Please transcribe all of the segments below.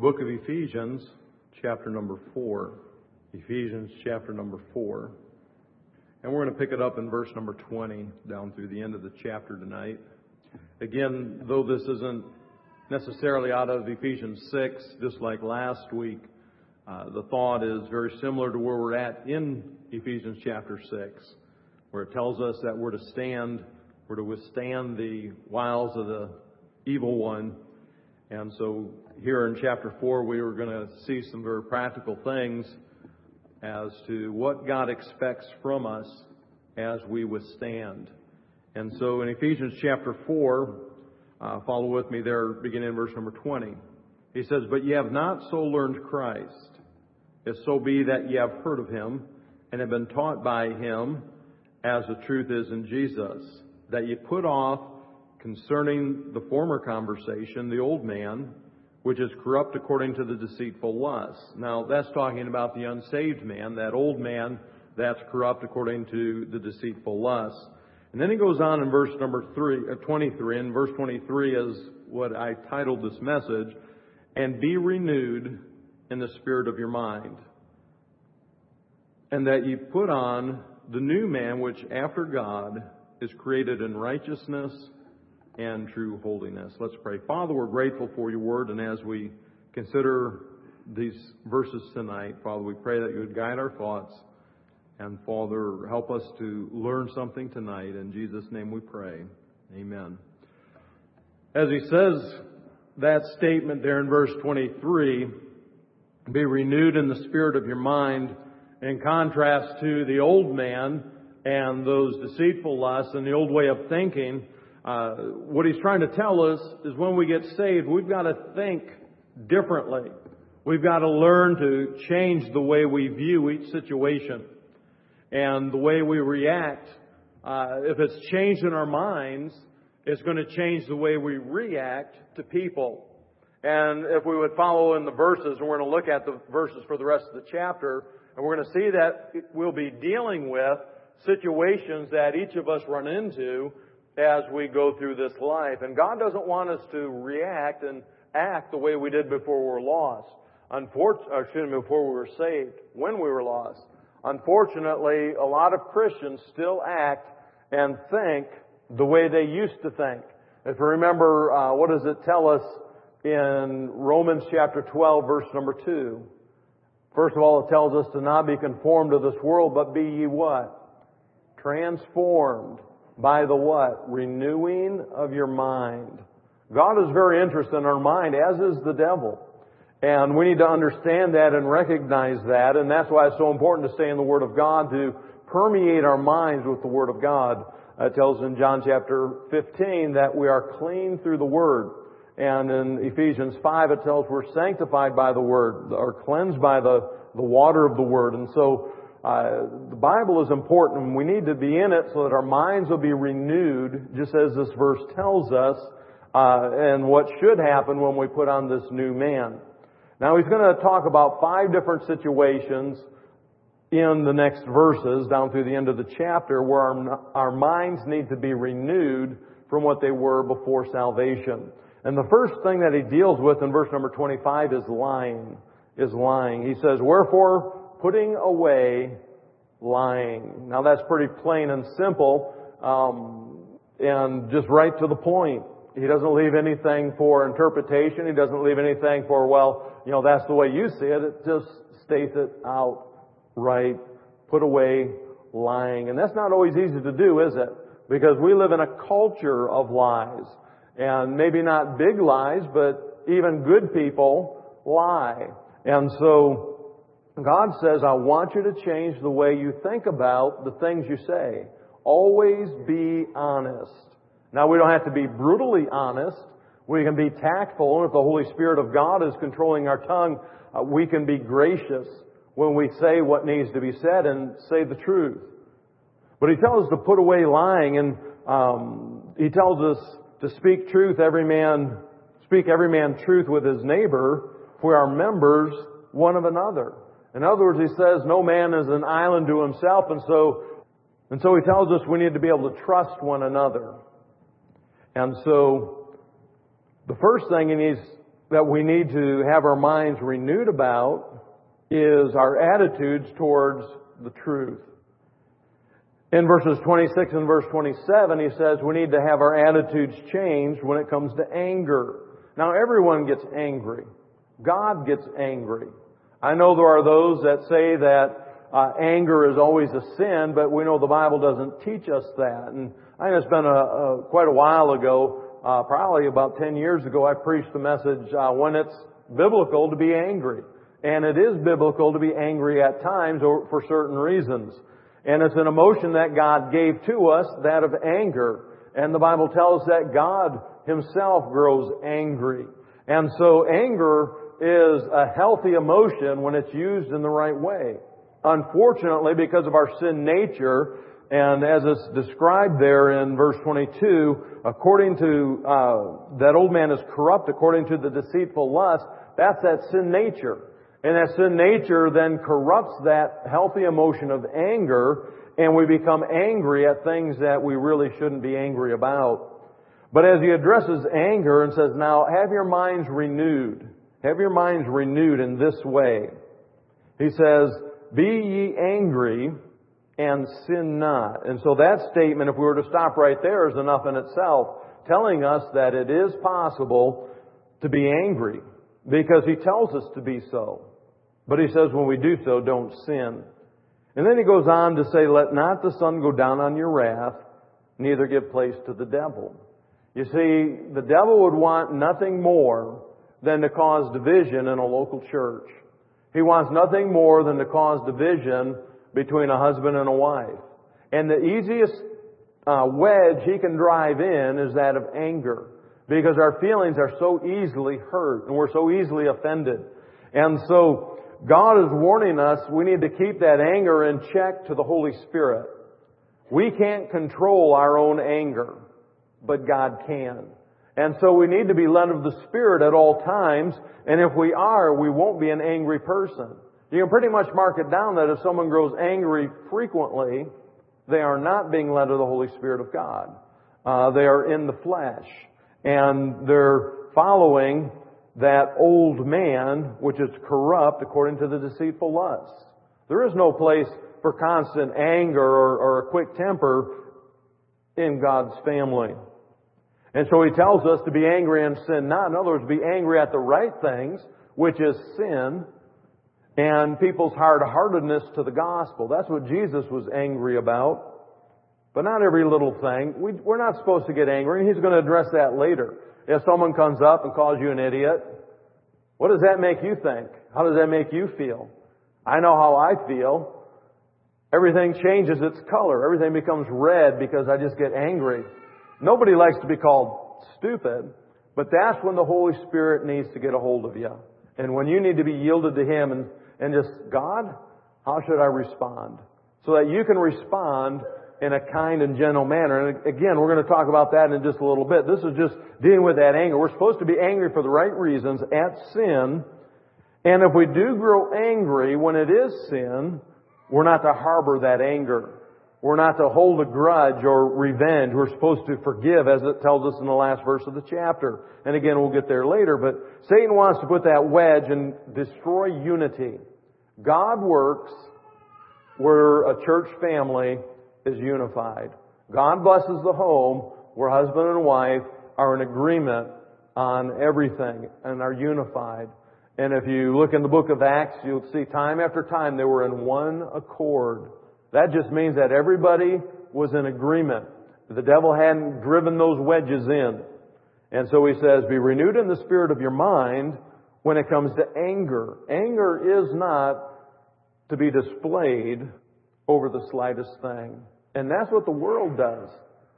book of Ephesians, chapter number 4. Ephesians, chapter number 4. And we're going to pick it up in verse number 20 down through the end of the chapter tonight. Again, though this isn't necessarily out of Ephesians 6, just like last week, the thought is very similar to where we're at in Ephesians chapter 6, where it tells us that we're to withstand the wiles of the evil one. And so here in chapter 4, we are going to see some very practical things as to what God expects from us as we withstand. And so in Ephesians chapter 4, follow with me there, beginning in verse number 20. He says, "But ye have not so learned Christ, if so be that ye have heard of him, and have been taught by him, as the truth is in Jesus, that ye put off concerning the former conversation, the old man, which is corrupt according to the deceitful lusts." Now, that's talking about the unsaved man, that old man that's corrupt according to the deceitful lusts. And then he goes on in verse number 23, and verse 23 is what I titled this message, "And be renewed in the spirit of your mind, and that ye put on the new man, which after God is created in righteousness and true holiness." Let's pray. Father, we're grateful for your word, and as we consider these verses tonight, Father, we pray that you would guide our thoughts, and Father, help us to learn something tonight. In Jesus' name we pray. Amen. As he says that statement there in verse 23, be renewed in the spirit of your mind, in contrast to the old man and those deceitful lusts and the old way of thinking. What he's trying to tell us is when we get saved, we've got to think differently. We've got to learn to change the way we view each situation and the way we react. If it's changed in our minds, it's going to change the way we react to people. And if we would follow in the verses, and we're going to look at the verses for the rest of the chapter, and we're going to see that we'll be dealing with situations that each of us run into as we go through this life. And God doesn't want us to react and act the way we did before we were lost. Before we were saved, when we were lost. Unfortunately, a lot of Christians still act and think the way they used to think. If you remember, what does it tell us in Romans chapter 12, verse number 2? First of all, it tells us to not be conformed to this world, but be ye what? Transformed by the what? Renewing of your mind. God is very interested in our mind, as is the devil. And we need to understand that and recognize that. And that's why it's so important to stay in the Word of God, to permeate our minds with the Word of God. It tells in John chapter 15 that we are clean through the Word. And in Ephesians 5 it tells we're sanctified by the Word, or cleansed by the water of the Word. And so the Bible is important, and we need to be in it so that our minds will be renewed, just as this verse tells us, and what should happen when we put on this new man. Now he's going to talk about 5 different situations in the next verses down through the end of the chapter where our minds need to be renewed from what they were before salvation. And the first thing that he deals with in verse number 25 is lying. He says, "Wherefore, putting away lying." Now that's pretty plain and simple, and just right to the point. He doesn't leave anything for interpretation. He doesn't leave anything for, well, that's the way you see it. It just states it outright. Put away lying. And that's not always easy to do, is it? Because we live in a culture of lies. And maybe not big lies, but even good people lie. And so God says, I want you to change the way you think about the things you say. Always be honest. Now, we don't have to be brutally honest. We can be tactful. And if the Holy Spirit of God is controlling our tongue, we can be gracious when we say what needs to be said and say the truth. But He tells us to put away lying, and He tells us to speak truth, speak every man truth with his neighbor, for we are members one of another. In other words, He says no man is an island to himself, and so He tells us we need to be able to trust one another. And so the first thing that we need to have our minds renewed about is our attitudes towards the truth. In verses 26 and verse 27, he says we need to have our attitudes changed when it comes to anger. Now, everyone gets angry. God gets angry. I know there are those that say that anger is always a sin, but we know the Bible doesn't teach us that. And I think it's been quite a while ago, probably about 10 years ago, I preached the message when it's biblical to be angry. And it is biblical to be angry at times or for certain reasons. And it's an emotion that God gave to us, that of anger. And the Bible tells us that God Himself grows angry. And so anger is a healthy emotion when it's used in the right way. Unfortunately, because of our sin nature, and as it's described there in verse 22, according to that old man is corrupt according to the deceitful lust, that's that sin nature. And that sin nature then corrupts that healthy emotion of anger, and we become angry at things that we really shouldn't be angry about. But as he addresses anger and says, now have your minds renewed. Have your minds renewed in this way. He says, be ye angry and sin not. And so that statement, if we were to stop right there, is enough in itself, telling us that it is possible to be angry, because he tells us to be so. But he says when we do so, don't sin. And then he goes on to say, let not the sun go down on your wrath, neither give place to the devil. You see, the devil would want nothing more than to cause division in a local church. He wants nothing more than to cause division between a husband and a wife. And the easiest wedge he can drive in is that of anger, because our feelings are so easily hurt and we're so easily offended. And so God is warning us we need to keep that anger in check to the Holy Spirit. We can't control our own anger, but God can. And so we need to be led of the Spirit at all times, and if we are, we won't be an angry person. You can pretty much mark it down that if someone grows angry frequently, they are not being led of the Holy Spirit of God. They are in the flesh, and they're following that old man, which is corrupt according to the deceitful lusts. There is no place for constant anger or a quick temper in God's family. And so he tells us to be angry and sin not. In other words, be angry at the right things, which is sin, and people's hard-heartedness to the gospel. That's what Jesus was angry about. But not every little thing. We're not supposed to get angry, and he's going to address that later. If someone comes up and calls you an idiot, what does that make you think? How does that make you feel? I know how I feel. Everything changes its color. Everything becomes red because I just get angry. Nobody likes to be called stupid, but that's when the Holy Spirit needs to get a hold of you. And when you need to be yielded to Him and just, God, how should I respond? So that you can respond in a kind and gentle manner. And again, we're going to talk about that in just a little bit. This is just dealing with that anger. We're supposed to be angry for the right reasons at sin. And if we do grow angry when it is sin, we're not to harbor that anger. We're not to hold a grudge or revenge. We're supposed to forgive, as it tells us in the last verse of the chapter. And again, we'll get there later. But Satan wants to put that wedge and destroy unity. God works where a church family is unified. God blesses the home where husband and wife are in agreement on everything and are unified. And if you look in the book of Acts, you'll see time after time they were in one accord. That just means that everybody was in agreement. The devil hadn't driven those wedges in. And so he says, be renewed in the spirit of your mind when it comes to anger. Anger is not to be displayed over the slightest thing. And that's what the world does.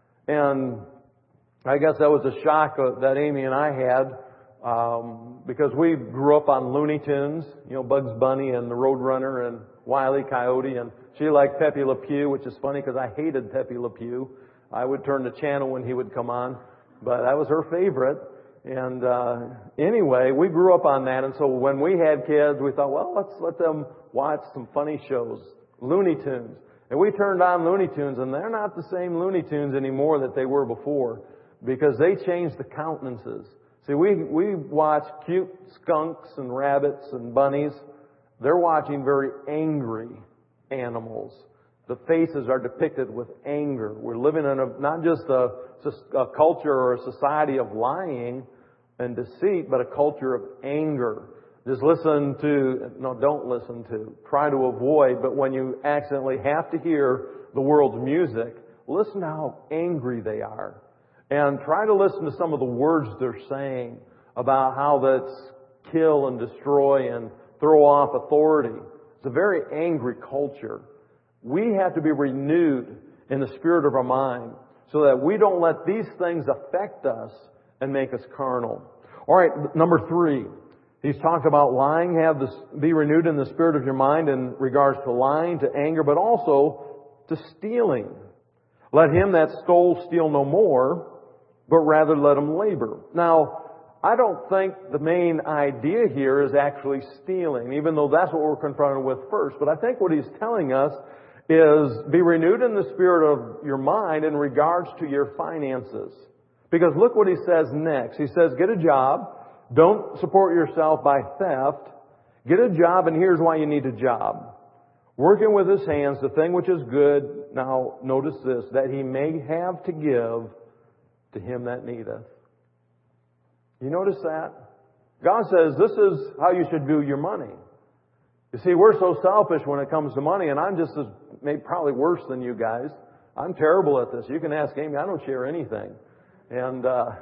And I guess that was a shock that Amy and I had, because we grew up on Looney Tunes, Bugs Bunny and the Roadrunner and Wile E. Coyote, and she liked Pepe Le Pew, which is funny because I hated Pepe Le Pew. I would turn the channel when he would come on, but that was her favorite. And anyway, we grew up on that, and so when we had kids, we thought, well, let's let them watch some funny shows, Looney Tunes. And we turned on Looney Tunes, and they're not the same Looney Tunes anymore that they were before, because they changed the countenances. See, we watch cute skunks and rabbits and bunnies. They're watching very angry animals. The faces are depicted with anger. We're living in not just a culture or a society of lying and deceit, but a culture of anger. Just don't listen to, try to avoid, but when you accidentally have to hear the world's music, listen to how angry they are. And try to listen to some of the words they're saying about how that's kill and destroy and throw off authority. It's a very angry culture. We have to be renewed in the spirit of our mind so that we don't let these things affect us and make us carnal. All right, number 3. He's talked about lying. Be renewed in the spirit of your mind in regards to lying, to anger, but also to stealing. Let him that stole steal no more, but rather let him labor. Now, I don't think the main idea here is actually stealing, even though that's what we're confronted with first. But I think what he's telling us is be renewed in the spirit of your mind in regards to your finances. Because look what he says next. He says, get a job. Don't support yourself by theft. Get a job, and here's why you need a job. Working with his hands, the thing which is good. Now, notice this, that he may have to give to him that needeth. You notice that? God says this is how you should view your money. You see, we're so selfish when it comes to money, and I'm just maybe probably worse than you guys. I'm terrible at this. You can ask Amy. I don't share anything. And I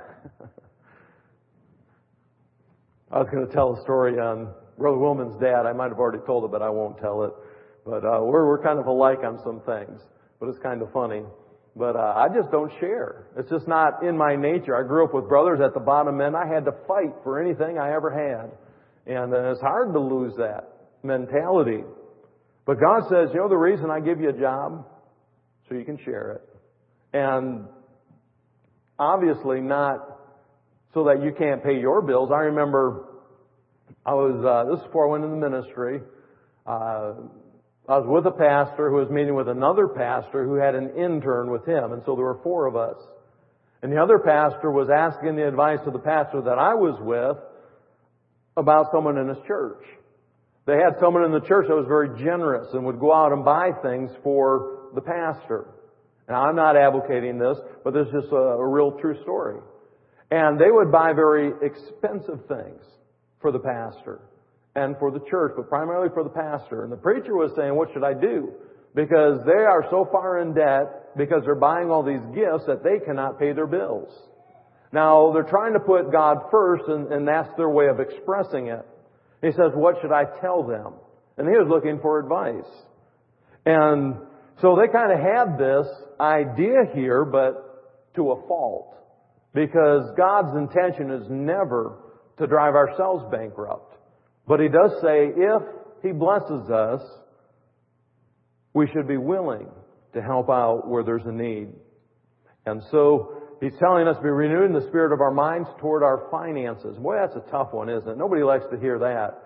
was going to tell a story on Brother Wilman's dad. I might have already told it, but I won't tell it. But we're kind of alike on some things. But it's kind of funny. But I just don't share. It's just not in my nature. I grew up with brothers at the bottom end. I had to fight for anything I ever had. And it's hard to lose that mentality. But God says, you know the reason I give you a job? So you can share it. And obviously not so that you can't pay your bills. I remember this is before I went into the ministry. I was with a pastor who was meeting with another pastor who had an intern with him. And so there were 4 of us. And the other pastor was asking the advice of the pastor that I was with about someone in his church. They had someone in the church that was very generous and would go out and buy things for the pastor. Now, I'm not advocating this, but this is just a real true story. And they would buy very expensive things for the pastor and for the church, but primarily for the pastor. And the preacher was saying, what should I do? Because they are so far in debt because they're buying all these gifts that they cannot pay their bills. Now, they're trying to put God first, and that's their way of expressing it. He says, what should I tell them? And he was looking for advice. And so they kind of had this idea here, but to a fault. Because God's intention is never to drive ourselves bankrupt. But He does say if He blesses us, we should be willing to help out where there's a need. And so He's telling us to be renewed in the spirit of our minds toward our finances. Boy, that's a tough one, isn't it? Nobody likes to hear that.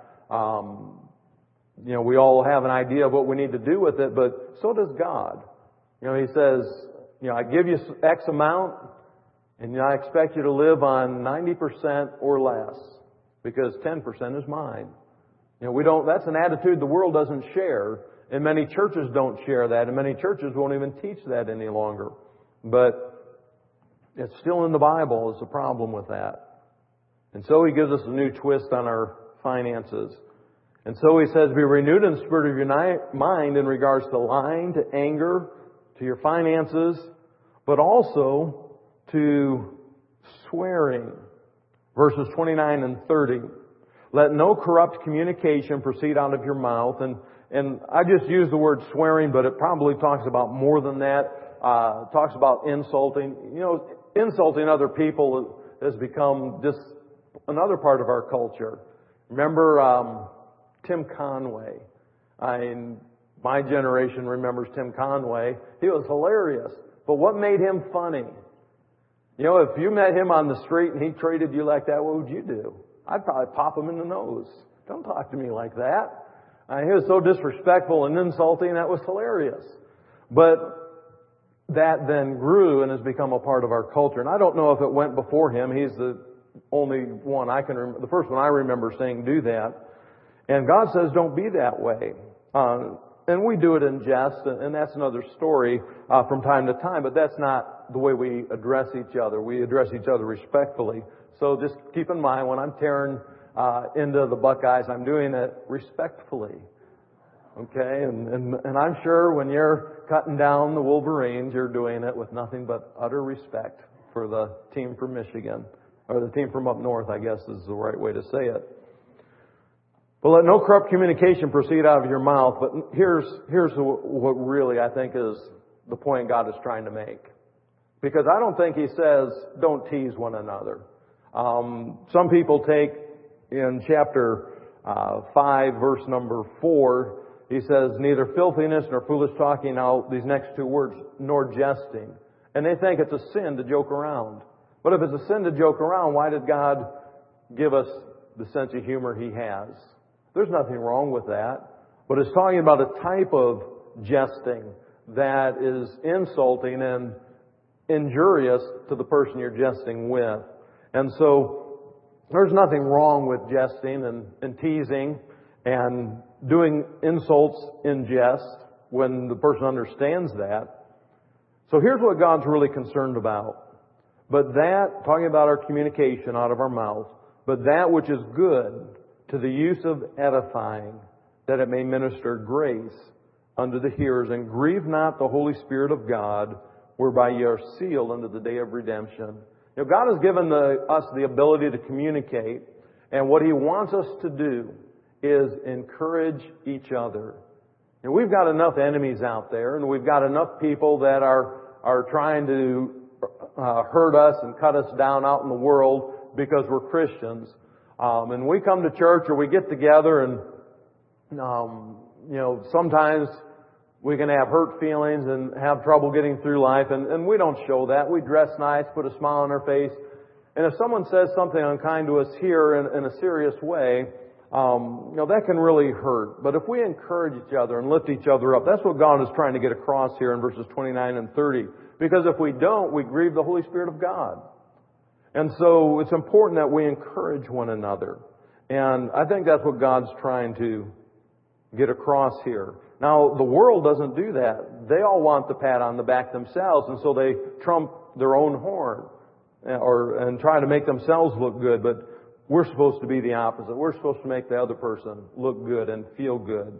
We all have an idea of what we need to do with it, but so does God. He says, I give you X amount, and I expect you to live on 90% or less, because 10% is mine. That's an attitude the world doesn't share, and many churches don't share that, and many churches won't even teach that any longer. But it's still in the Bible is the problem with that. And so He gives us a new twist on our finances. And so He says, be renewed in the spirit of your mind in regards to lying, to anger, to your finances, but also to swearing. Verses 29 and 30. Let no corrupt communication proceed out of your mouth. And I just use the word swearing, but it probably talks about more than that. It talks about insulting. Insulting other people has become just another part of our culture. Remember Tim Conway? My generation remembers Tim Conway. He was hilarious. But what made him funny? If you met him on the street and he treated you like that, what would you do? I'd probably pop him in the nose. Don't talk to me like that. He was so disrespectful and insulting, that was hilarious. But that then grew and has become a part of our culture. And I don't know if it went before him. He's the only one I can remember. The first one I remember saying, do that. And God says, don't be that way. And we do it in jest, and that's another story from time to time, but that's not the way we address each other. We address each other respectfully. So just keep in mind, when I'm tearing into the Buckeyes, I'm doing it respectfully. Okay? And I'm sure when you're cutting down the Wolverines, you're doing it with nothing but utter respect for the team from Michigan, or the team from up north, I guess is the right way to say it. But let no corrupt communication proceed out of your mouth. But here's what really I think is the point God is trying to make. Because I don't think He says, don't tease one another. Some people take in chapter 5, verse number 4, He says, neither filthiness nor foolish talking, now these next two words, nor jesting. And they think it's a sin to joke around. But if it's a sin to joke around, why did God give us the sense of humor He has? There's nothing wrong with that. But it's talking about a type of jesting that is insulting and injurious to the person you're jesting with. And so there's nothing wrong with jesting and teasing and doing insults in jest when the person understands that. So here's what God's really concerned about. But that, talking about our communication out of our mouth, but that which is good to the use of edifying, that it may minister grace unto the hearers, and grieve not the Holy Spirit of God, whereby ye are sealed unto the day of redemption. You know, God has given us the ability to communicate, and what He wants us to do is encourage each other. And we've got enough enemies out there, and we've got enough people that are trying to hurt us and cut us down out in the world because we're Christians. And we come to church or we get together and, sometimes we can have hurt feelings and have trouble getting through life, and we don't show that. We dress nice, put a smile on our face. And if someone says something unkind to us here in a serious way, that can really hurt. But if we encourage each other and lift each other up, that's what God is trying to get across here in verses 29 and 30. Because if we don't, we grieve the Holy Spirit of God. And so it's important that we encourage one another. And I think that's what God's trying to get across here. Now, the world doesn't do that. They all want the pat on the back themselves, and so they trump their own horn and try to make themselves look good. But we're supposed to be the opposite. We're supposed to make the other person look good and feel good.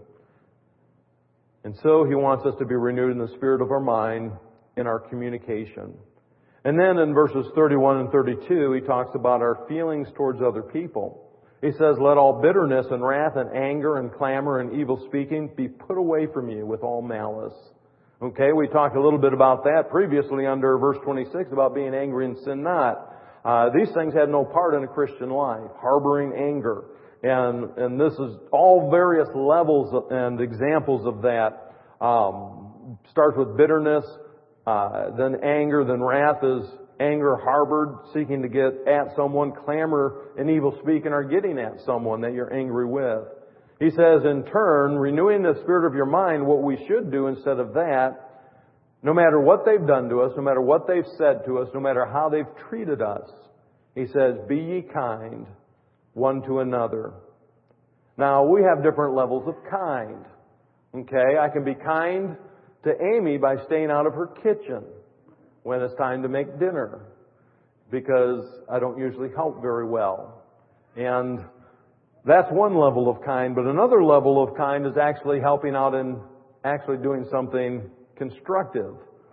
And so He wants us to be renewed in the spirit of our mind in our communication. And then in verses 31 and 32, He talks about our feelings towards other people. He says, let all bitterness and wrath and anger and clamor and evil speaking be put away from you with all malice. Okay, we talked a little bit about that previously under verse 26 about being angry and sin not. These things had no part in a Christian life. Harboring anger. And this is all various levels and examples of that. Starts with bitterness, then anger, then wrath is anger harbored, seeking to get at someone. Clamor and evil speaking are getting at someone that you're angry with. He says, in turn, renewing the spirit of your mind, what we should do instead of that, no matter what they've done to us, no matter what they've said to us, no matter how they've treated us, He says, be ye kind one to another. Now, we have different levels of kind. Okay, I can be kind to Amy by staying out of her kitchen when it's time to make dinner, because I don't usually help very well. And that's one level of kind, but another level of kind is actually helping out and actually doing something constructive.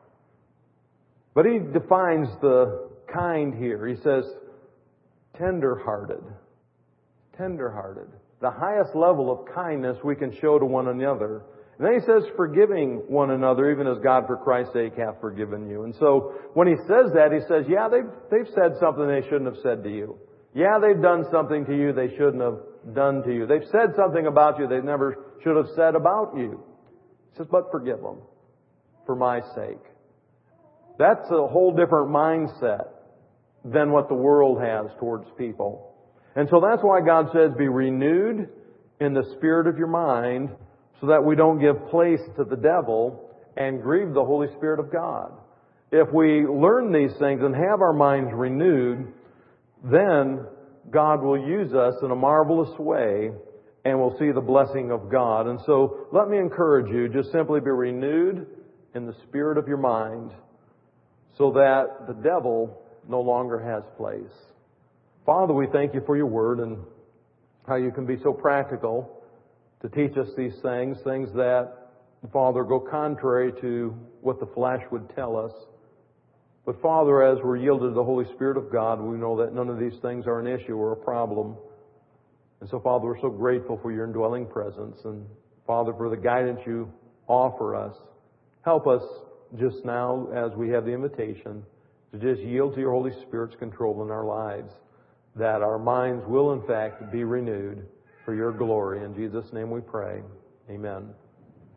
But He defines the kind here. He says, tender-hearted. Tender-hearted. The highest level of kindness we can show to one another. And then He says, forgiving one another, even as God for Christ's sake hath forgiven you. And so when He says that, He says, yeah, they've said something they shouldn't have said to you. Yeah, they've done something to you they shouldn't have done to you. They've said something about you they never should have said about you. He says, but forgive them for my sake. That's a whole different mindset than what the world has towards people. And so that's why God says, be renewed in the spirit of your mind, so that we don't give place to the devil and grieve the Holy Spirit of God. If we learn these things and have our minds renewed, then God will use us in a marvelous way and we'll see the blessing of God. And so let me encourage you, just simply be renewed in the spirit of your mind so that the devil no longer has place. Father, we thank you for your word and how you can be so practical to teach us these things that, Father, go contrary to what the flesh would tell us. But Father, as we're yielded to the Holy Spirit of God, we know that none of these things are an issue or a problem. And so, Father, we're so grateful for your indwelling presence. And, Father, for the guidance you offer us. Help us just now, as we have the invitation, to just yield to your Holy Spirit's control in our lives, that our minds will, in fact, be renewed for your glory. In Jesus' name we pray. Amen.